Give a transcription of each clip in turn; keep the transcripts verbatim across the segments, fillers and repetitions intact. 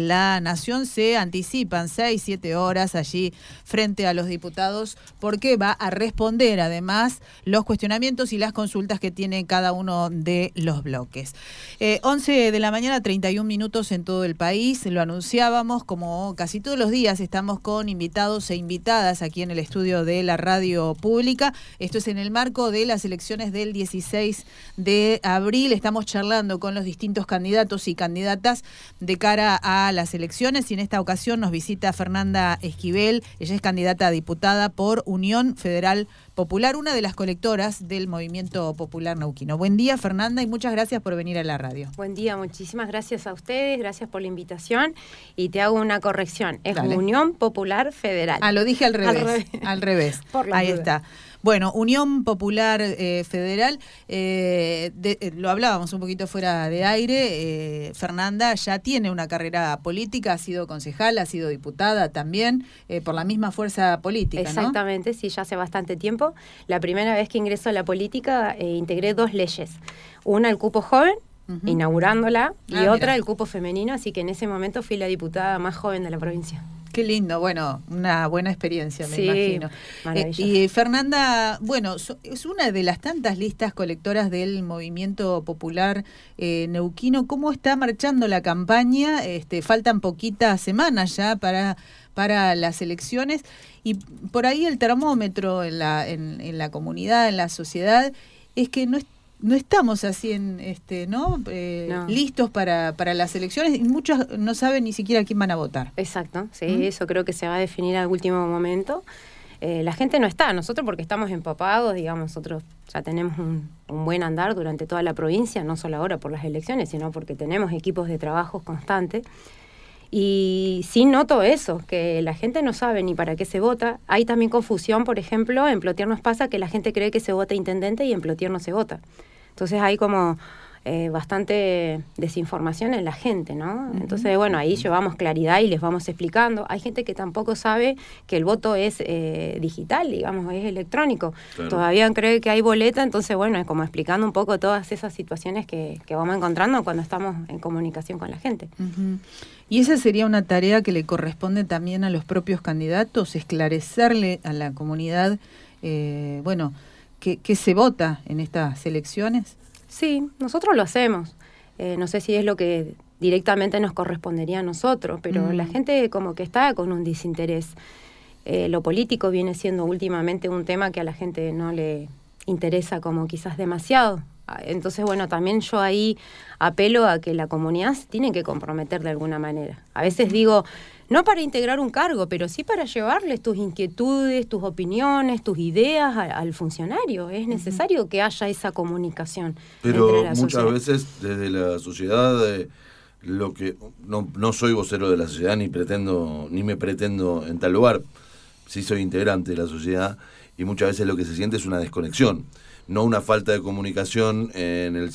La Nación se anticipan seis, siete horas allí frente a los diputados porque va a responder además los cuestionamientos y las consultas que tiene cada uno de los bloques. Eh, once de la mañana, treinta y un minutos en todo el país, lo anunciábamos, como casi todos los días estamos con invitados e invitadas aquí en el estudio de la radio pública. Esto es en el marco de las elecciones del dieciséis de abril, estamos charlando con los distintos candidatos y candidatas de cara a las elecciones y en esta ocasión nos visita Fernanda Esquivel, ella es candidata a diputada por Unión Federal Popular, una de las colectoras del Movimiento Popular Neuquino. Buen día, Fernanda, y muchas gracias por venir a la radio. Buen día, muchísimas gracias a ustedes, gracias por la invitación y te hago una corrección, es Dale. Unión Popular Federal. Ah, lo dije al revés, al revés. Al revés. Ahí duda. está. Bueno, Unión Popular eh, Federal, eh, de, eh, lo hablábamos un poquito fuera de aire, eh, Fernanda ya tiene una carrera política, ha sido concejal, ha sido diputada también, eh, por la misma fuerza política, ¿no? Exactamente, sí, ya hace bastante tiempo. La primera vez que ingreso a la política eh, integré dos leyes, una el cupo joven, uh-huh. inaugurándola, y ah, otra mira. el cupo femenino, así que en ese momento fui la diputada más joven de la provincia. Qué lindo, bueno, una buena experiencia, me sí, imagino. Maravilloso. Eh, y Fernanda, bueno, so, es una de las tantas listas colectoras del Movimiento Popular eh, Neuquino. ¿Cómo está marchando la campaña? Este, faltan poquitas semanas ya para, para las elecciones y por ahí el termómetro en la, en, en la comunidad, en la sociedad, es que no es No estamos así en este, ¿no? Eh, no. listos para, para las elecciones y muchos no saben ni siquiera quién van a votar. Exacto, sí, ¿Mm? Eso creo que se va a definir al último momento. Eh, la gente no está, nosotros porque estamos empapados, digamos, nosotros ya tenemos un, un buen andar durante toda la provincia, no solo ahora por las elecciones, sino porque tenemos equipos de trabajo constantes. Y sí noto eso, que la gente no sabe ni para qué se vota. Hay también confusión, por ejemplo, en Plotier nos pasa que la gente cree que se vota intendente y en Plotier no se vota. Entonces hay como eh, bastante desinformación en la gente, ¿no? Uh-huh. Entonces, bueno, ahí llevamos claridad y les vamos explicando. Hay gente que tampoco sabe que el voto es eh, digital, digamos, es electrónico. Claro. Todavía cree que hay boleta, entonces, bueno, es como explicando un poco todas esas situaciones que, que vamos encontrando cuando estamos en comunicación con la gente. Uh-huh. ¿Y esa sería una tarea que le corresponde también a los propios candidatos, esclarecerle a la comunidad, eh, bueno, qué, qué se vota en estas elecciones? Sí, nosotros lo hacemos. Eh, no sé si es lo que directamente nos correspondería a nosotros, pero mm. la gente como que está con un desinterés. Eh, lo político viene siendo últimamente un tema que a la gente no le interesa como quizás demasiado. Entonces, bueno, también yo ahí apelo a que la comunidad se tiene que comprometer de alguna manera. A veces digo, no para integrar un cargo, pero sí para llevarles tus inquietudes, tus opiniones, tus ideas a, al funcionario. Es necesario uh-huh. que haya esa comunicación. Pero entre la muchas sociedad. veces desde la sociedad, eh, lo que no, no soy vocero de la sociedad ni pretendo ni me pretendo en tal lugar. Sí soy integrante de la sociedad y muchas veces lo que se siente es una desconexión. No una falta de comunicación en el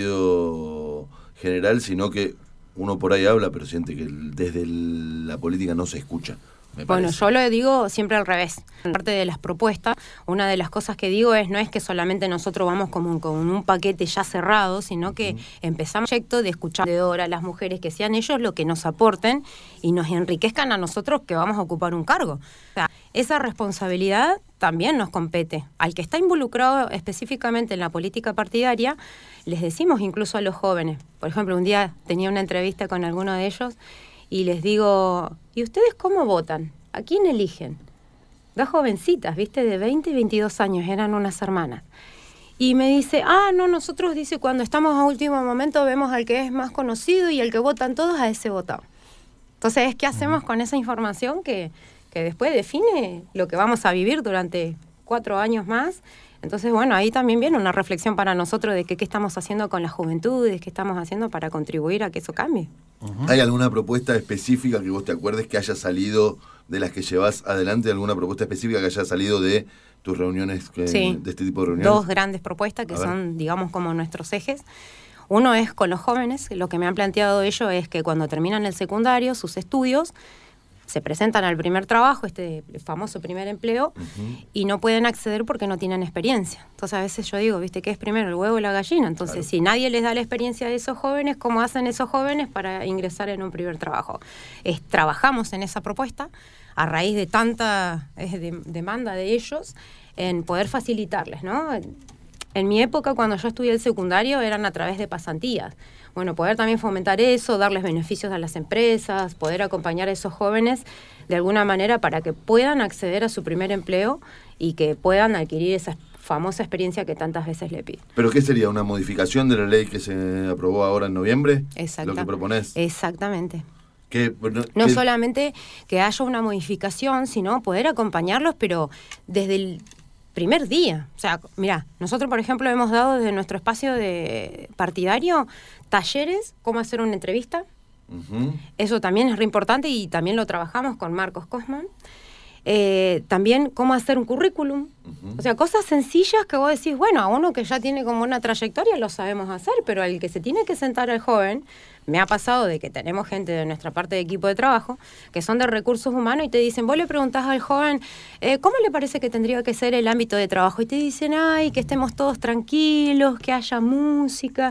sentido general, sino que uno por ahí habla, pero siente que desde el, la política no se escucha. Bueno, yo lo digo siempre al revés. En parte de las propuestas, una de las cosas que digo es no es que solamente nosotros vamos como con un paquete ya cerrado, sino que uh-huh. empezamos el proyecto de escuchar a las mujeres, que sean ellos lo que nos aporten y nos enriquezcan a nosotros que vamos a ocupar un cargo. O sea, esa responsabilidad también nos compete. Al que está involucrado específicamente en la política partidaria, les decimos incluso a los jóvenes. Por ejemplo, un día tenía una entrevista con alguno de ellos y les digo, ¿y ustedes cómo votan? ¿A quién eligen? Dos jovencitas, ¿viste? De veinte y veintidós años, eran unas hermanas. Y me dice, ah, no, nosotros, dice, cuando estamos a último momento vemos al que es más conocido y al que votan todos, a ese votamos. Entonces, ¿qué hacemos con esa información que, que después define lo que vamos a vivir durante cuatro años más? Entonces, bueno, ahí también viene una reflexión para nosotros de que, qué estamos haciendo con las juventudes, qué estamos haciendo para contribuir a que eso cambie. Uh-huh. ¿Hay alguna propuesta específica que vos te acuerdes que haya salido de las que llevas adelante? ¿Alguna propuesta específica que haya salido de tus reuniones, que, sí, de este tipo de reuniones? Dos grandes propuestas que son, digamos, como nuestros ejes. Uno es con los jóvenes. Lo que me han planteado ellos es que cuando terminan el secundario, sus estudios, se presentan al primer trabajo, este famoso primer empleo, uh-huh. y no pueden acceder porque no tienen experiencia. Entonces a veces yo digo, ¿viste qué es primero, el huevo o la gallina? Entonces claro. si nadie les da la experiencia de esos jóvenes, ¿cómo hacen esos jóvenes para ingresar en un primer trabajo? Es, trabajamos en esa propuesta a raíz de tanta eh, de, demanda de ellos en poder facilitarles, ¿no? En mi época, cuando yo estudié el secundario, eran a través de pasantías. Bueno, poder también fomentar eso, darles beneficios a las empresas, poder acompañar a esos jóvenes de alguna manera para que puedan acceder a su primer empleo y que puedan adquirir esa famosa experiencia que tantas veces le piden. ¿Pero qué sería? ¿Una modificación de la ley que se aprobó ahora en noviembre? Exacto. ¿Lo que proponés? Exactamente. ¿Qué, no, no qué? solamente que haya una modificación, sino poder acompañarlos, pero desde el primer día. O sea, mirá, nosotros, por ejemplo, hemos dado desde nuestro espacio de partidario talleres, cómo hacer una entrevista. Uh-huh. Eso también es re importante y también lo trabajamos con Marcos Cosman. Eh, también cómo hacer un currículum. Uh-huh. O sea, cosas sencillas que vos decís, bueno, a uno que ya tiene como una trayectoria lo sabemos hacer, pero al que se tiene que sentar al joven, me ha pasado de que tenemos gente de nuestra parte de equipo de trabajo que son de recursos humanos y te dicen, vos le preguntás al joven, eh, ¿cómo le parece que tendría que ser el ámbito de trabajo? Y te dicen, ay, que estemos todos tranquilos, que haya música.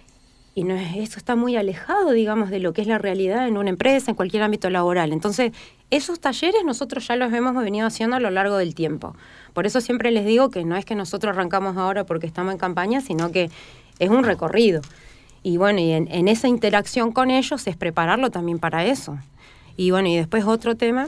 Y no es, eso está muy alejado, digamos, de lo que es la realidad en una empresa, en cualquier ámbito laboral. Entonces, esos talleres nosotros ya los hemos venido haciendo a lo largo del tiempo. Por eso siempre les digo que no es que nosotros arrancamos ahora porque estamos en campaña, sino que es un recorrido. Y bueno, y en, en esa interacción con ellos es prepararlo también para eso. Y bueno, y después otro tema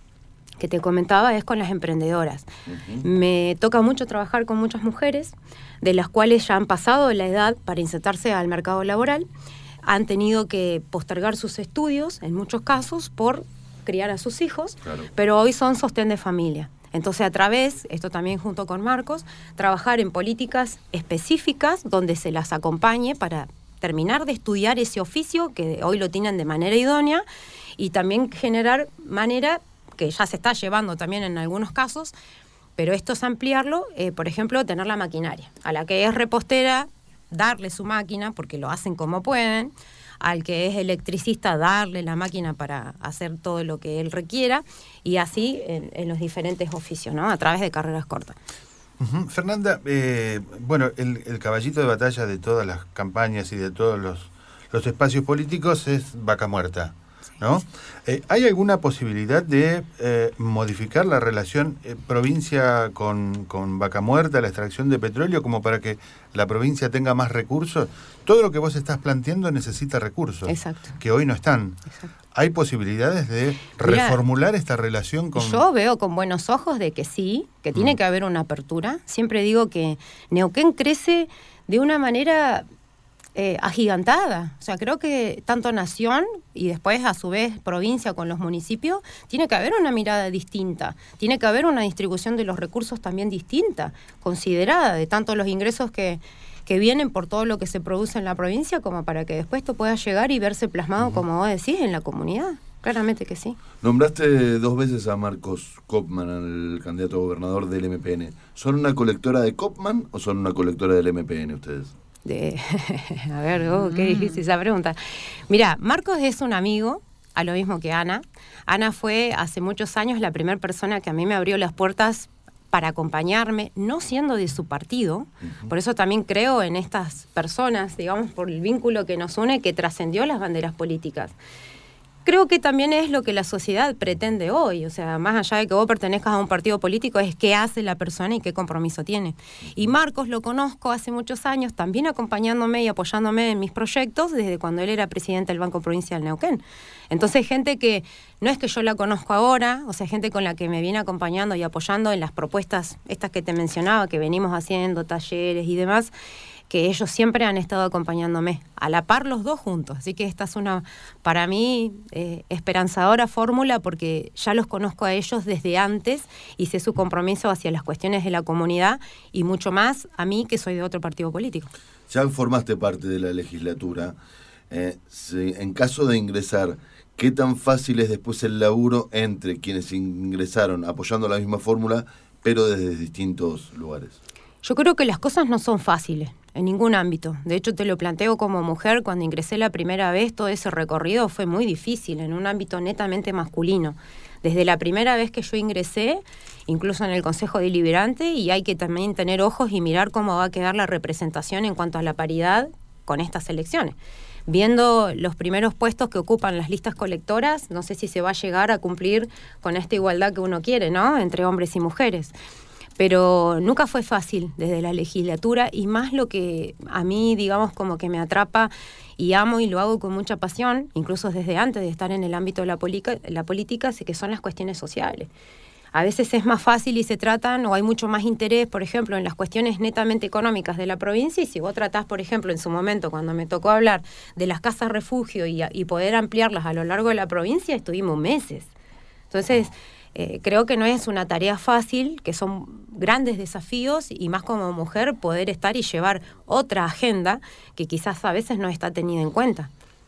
que te comentaba es con las emprendedoras. Uh-huh. Me toca mucho trabajar con muchas mujeres, de las cuales ya han pasado la edad para insertarse al mercado laboral, han tenido que postergar sus estudios, en muchos casos, por criar a sus hijos, claro. pero hoy son sostén de familia. Entonces, a través, esto también junto con Marcos, trabajar en políticas específicas donde se las acompañe para terminar de estudiar ese oficio que hoy lo tienen de manera idónea y también generar manera que ya se está llevando también en algunos casos, pero esto es ampliarlo, eh, por ejemplo, tener la maquinaria. A la que es repostera, darle su máquina, porque lo hacen como pueden, al que es electricista, darle la máquina para hacer todo lo que él requiera, y así en, en los diferentes oficios, ¿no? A través de carreras cortas. Uh-huh. Fernanda, eh, bueno, el, el caballito de batalla de todas las campañas y de todos los, los espacios políticos es Vaca Muerta, ¿no? Eh, ¿Hay alguna posibilidad de eh, modificar la relación eh, provincia con, con Vaca Muerta, la extracción de petróleo, como para que la provincia tenga más recursos? Todo lo que vos estás planteando necesita recursos. Exacto. Que hoy no están. Exacto. ¿Hay posibilidades de reformular Mirá, esta relación con...? Yo veo con buenos ojos de que sí, que mm. tiene que haber una apertura. Siempre digo que Neuquén crece de una manera... Eh, agigantada. O sea, creo que tanto nación y después a su vez provincia con los municipios, tiene que haber una mirada distinta, tiene que haber una distribución de los recursos también distinta, considerada, de tanto los ingresos que, que vienen por todo lo que se produce en la provincia, como para que después esto pueda llegar y verse plasmado, uh-huh. como vos decís, en la comunidad. Claramente que sí. Nombraste dos veces a Marcos Copman, al candidato a gobernador del M P N. ¿Son una colectora de Copman o son una colectora del M P N ustedes? De, a ver, oh, qué difícil esa pregunta. Mirá, Marcos es un amigo, a lo mismo que Ana. Ana fue hace muchos años la primera persona que a mí me abrió las puertas para acompañarme, no siendo de su partido. Uh-huh. Por eso también creo en estas personas, digamos, por el vínculo que nos une, que trascendió las banderas políticas. Creo que también es lo que la sociedad pretende hoy, o sea, más allá de que vos pertenezcas a un partido político, es qué hace la persona y qué compromiso tiene. Y Marcos lo conozco hace muchos años, también acompañándome y apoyándome en mis proyectos desde cuando él era presidente del Banco Provincial Neuquén. Entonces, gente que no es que yo la conozco ahora, o sea, gente con la que me viene acompañando y apoyando en las propuestas estas que te mencionaba, que venimos haciendo, talleres y demás, que ellos siempre han estado acompañándome, a la par los dos juntos. Así que esta es una, para mí, eh, esperanzadora fórmula, porque ya los conozco a ellos desde antes y sé su compromiso hacia las cuestiones de la comunidad y mucho más a mí, que soy de otro partido político. Ya formaste parte de la legislatura. Eh, si, en caso de ingresar, ¿qué tan fácil es después el laburo entre quienes ingresaron apoyando la misma fórmula, pero desde distintos lugares? Yo creo que las cosas no son fáciles. en ningún ámbito. De hecho, te lo planteo como mujer, cuando ingresé la primera vez, todo ese recorrido fue muy difícil, en un ámbito netamente masculino. Desde la primera vez que yo ingresé, incluso en el Consejo Deliberante, y hay que también tener ojos y mirar cómo va a quedar la representación en cuanto a la paridad con estas elecciones. Viendo los primeros puestos que ocupan las listas colectoras, no sé si se va a llegar a cumplir con esta igualdad que uno quiere, ¿no?, entre hombres y mujeres. Pero nunca fue fácil desde la legislatura, y más lo que a mí, digamos, como que me atrapa y amo y lo hago con mucha pasión, incluso desde antes de estar en el ámbito de la, polica, la política, sé que son las cuestiones sociales. A veces es más fácil y se tratan, o hay mucho más interés, por ejemplo, en las cuestiones netamente económicas de la provincia, y si vos tratás, por ejemplo, en su momento, cuando me tocó hablar de las casas refugio y, y poder ampliarlas a lo largo de la provincia, estuvimos meses. Entonces, Eh, creo que no es una tarea fácil, que son grandes desafíos, y más como mujer poder estar y llevar otra agenda que quizás a veces no está tenida en cuenta.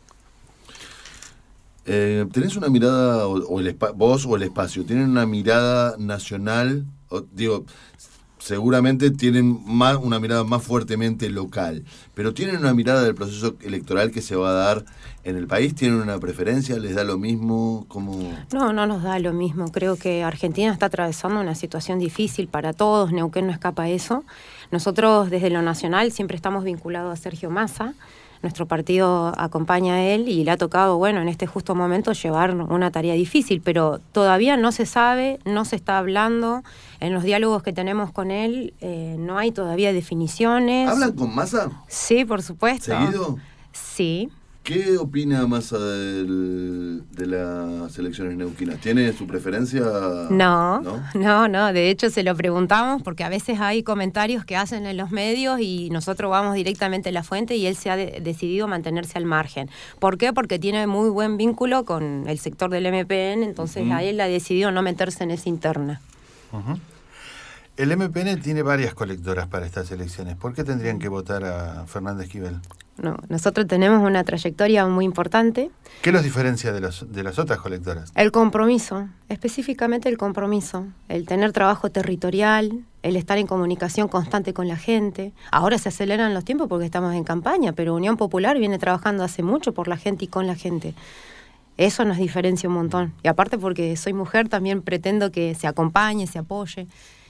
Eh, ¿Tenés una mirada, o, o el espa- vos o el espacio, tienen una mirada nacional? O, digo, seguramente tienen más, una mirada más fuertemente local, pero ¿tienen una mirada del proceso electoral que se va a dar en el país? ¿Tienen una preferencia? ¿Les da lo mismo? ¿Cómo? No, no nos da lo mismo. Creo que Argentina está atravesando una situación difícil para todos. Neuquén no escapa a eso. Nosotros desde lo nacional siempre estamos vinculados a Sergio Massa. Nuestro partido acompaña a él y le ha tocado, bueno, en este justo momento llevar una tarea difícil, pero todavía no se sabe, no se está hablando. En los diálogos que tenemos con él eh, no hay todavía definiciones. ¿Hablan con Massa? Sí, por supuesto. ¿Seguido? Sí. ¿Qué opina Massa del, de las elecciones neuquinas? ¿Tiene su preferencia? No, no, no, no. De hecho, se lo preguntamos porque a veces hay comentarios que hacen en los medios y nosotros vamos directamente a la fuente, y él se ha de- decidido mantenerse al margen. ¿Por qué? Porque tiene muy buen vínculo con el sector del M P N, entonces Uh-huh. a él ha decidido no meterse en esa interna. Uh-huh. El M P N tiene varias colectoras para estas elecciones. ¿Por qué tendrían que votar a Fernández Esquivel? No, nosotros tenemos una trayectoria muy importante. ¿Qué los diferencia de, los, de las otras colectoras? El compromiso, específicamente el compromiso, el tener trabajo territorial, el estar en comunicación constante con la gente. Ahora se aceleran los tiempos porque estamos en campaña, pero Unión Popular viene trabajando hace mucho por la gente y con la gente. Eso nos diferencia un montón. Y aparte porque soy mujer, también pretendo que se acompañe, se apoye.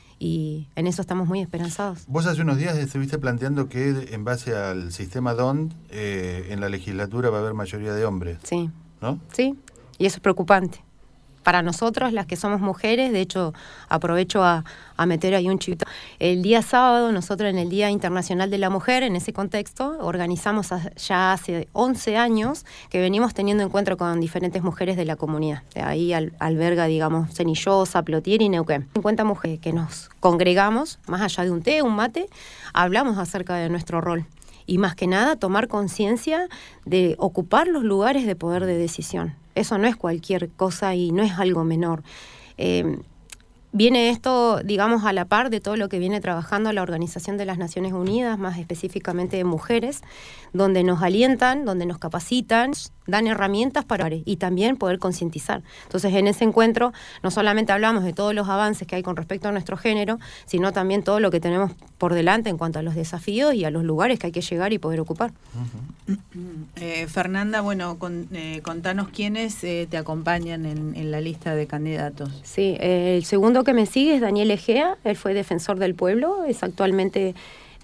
Y en eso estamos muy esperanzados. Vos hace unos días estuviste planteando que en base al sistema D O N T eh, en la legislatura va a haber mayoría de hombres, Sí, ¿no? sí, y eso es preocupante. Para nosotros, las que somos mujeres, de hecho, aprovecho a, a meter ahí un chivito. El día sábado, nosotros en el Día Internacional de la Mujer, en ese contexto, organizamos a, ya hace once años que venimos teniendo encuentro con diferentes mujeres de la comunidad. De ahí al, alberga, digamos, Cenillosa, Plotier y Neuquén. cincuenta mujeres que nos congregamos, más allá de un té, un mate, hablamos acerca de nuestro rol. Y más que nada, tomar conciencia de ocupar los lugares de poder de decisión. Eso no es cualquier cosa y no es algo menor. Eh, viene esto, digamos, a la par de todo lo que viene trabajando la Organización de las Naciones Unidas, más específicamente de mujeres, donde nos alientan, donde nos capacitan, dan herramientas para y también poder concientizar. Entonces, en ese encuentro no solamente hablamos de todos los avances que hay con respecto a nuestro género, sino también todo lo que tenemos por delante en cuanto a los desafíos y a los lugares que hay que llegar y poder ocupar. Uh-huh. eh, Fernanda, bueno, con, eh, contanos quiénes eh, te acompañan en, en la lista de candidatos. Sí, eh, el segundo que me sigue es Daniel Egea. Él fue defensor del pueblo, es actualmente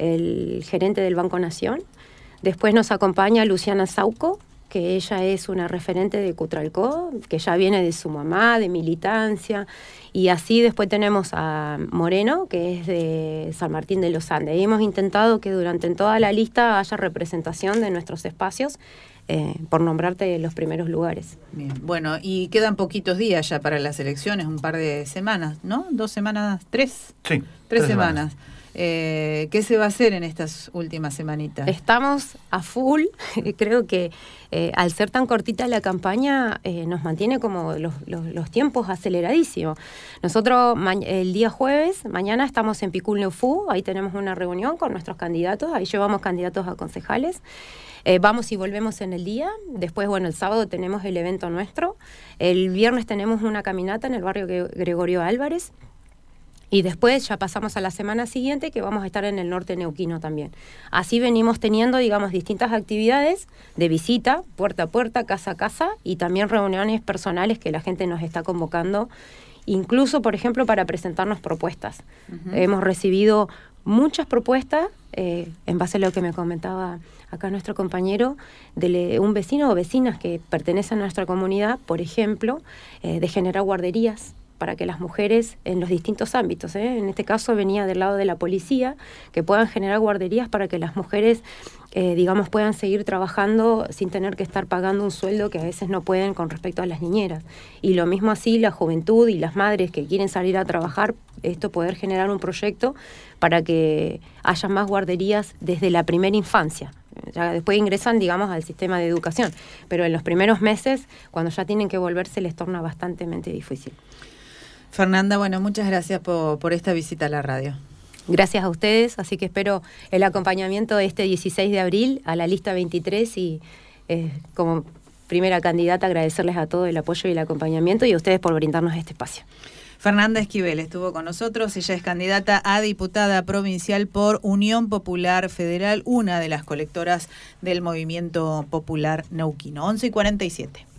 el gerente del Banco Nación. Después nos acompaña Luciana Sauco, que ella es una referente de Cutralcó, que ya viene de su mamá, de militancia, y así después tenemos a Moreno, que es de San Martín de los Andes. Y hemos intentado que durante en toda la lista haya representación de nuestros espacios, eh, por nombrarte los primeros lugares. Bien, bueno, y quedan poquitos días ya para las elecciones, un par de semanas, ¿no? ¿Dos semanas? ¿Tres? Sí. Tres, tres semanas. semanas. Eh, ¿Qué se va a hacer en estas últimas semanitas? Estamos a full. Creo que eh, al ser tan cortita la campaña eh, nos mantiene como los, los, los tiempos aceleradísimos. Nosotros ma- el día jueves, mañana estamos en Picul Neufú, ahí tenemos una reunión con nuestros candidatos, ahí llevamos candidatos a concejales. Eh, vamos y volvemos en el día. Después, bueno, el sábado tenemos el evento nuestro. El viernes tenemos una caminata en el barrio Gregorio Álvarez. Y después ya pasamos a la semana siguiente, que vamos a estar en el norte neuquino también. Así venimos teniendo, digamos, distintas actividades de visita, puerta a puerta, casa a casa, y también reuniones personales que la gente nos está convocando, incluso, por ejemplo, para presentarnos propuestas. Uh-huh. Hemos recibido muchas propuestas, eh, en base a lo que me comentaba acá nuestro compañero, de un vecino o vecinas que pertenecen a nuestra comunidad, por ejemplo, eh, de generar guarderías para que las mujeres en los distintos ámbitos, ¿eh? en este caso venía del lado de la policía, que puedan generar guarderías para que las mujeres, eh, digamos, puedan seguir trabajando sin tener que estar pagando un sueldo que a veces no pueden con respecto a las niñeras. Y lo mismo así la juventud y las madres que quieren salir a trabajar, esto poder generar un proyecto para que haya más guarderías desde la primera infancia. Ya después ingresan, digamos, al sistema de educación, pero en los primeros meses, cuando ya tienen que volverse, les torna bastante difícil. Fernanda, bueno, muchas gracias por, por esta visita a la radio. Gracias a ustedes, así que espero el acompañamiento este dieciséis de abril a la lista veintitrés y eh, como primera candidata agradecerles a todos el apoyo y el acompañamiento y a ustedes por brindarnos este espacio. Fernanda Esquivel estuvo con nosotros, ella es candidata a diputada provincial por Unión Popular Federal, una de las colectoras del Movimiento Popular Neuquino. once y cuarenta y siete.